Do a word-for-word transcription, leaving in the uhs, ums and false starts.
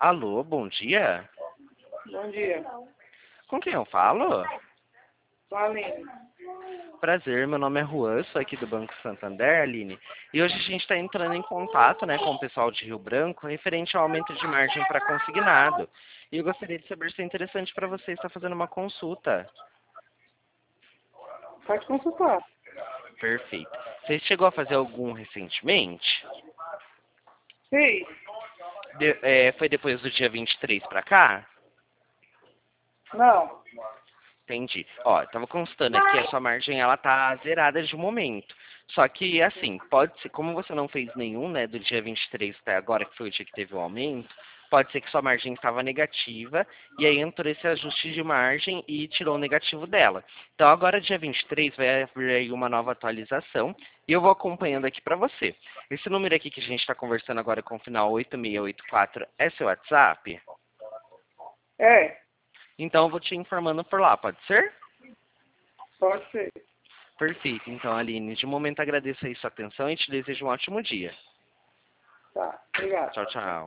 Alô, bom dia. Bom dia. Com quem eu falo? Sou a Aline. Prazer, meu nome é Juan, sou aqui do Banco Santander, Aline. E hoje a gente está entrando em contato, né, com o pessoal de Rio Branco referente ao aumento de margem para consignado. E eu gostaria de saber se é interessante para você estar fazendo uma consulta. Pode consultar. Perfeito. Você chegou a fazer algum recentemente? Sim. De- é, foi depois do dia vinte e três para cá? Não. Entendi. Ó, estava constando aqui, a sua margem ela tá zerada de momento. Só que, assim, pode ser, como você não fez nenhum, né, do dia vinte e três até agora, que foi o dia que teve o aumento, pode ser que sua margem estava negativa, e aí entrou esse ajuste de margem e tirou o negativo dela. Então, agora, dia vinte e três, vai vir aí uma nova atualização, e eu vou acompanhando aqui para você. Esse número aqui que a gente está conversando agora com o final oito seis oito quatro é seu WhatsApp? É. Então, eu vou te informando por lá, pode ser? Pode ser. Perfeito. Então, Aline, de momento agradeço aí sua atenção e te desejo um ótimo dia. Tá. Obrigado. Tchau, tchau.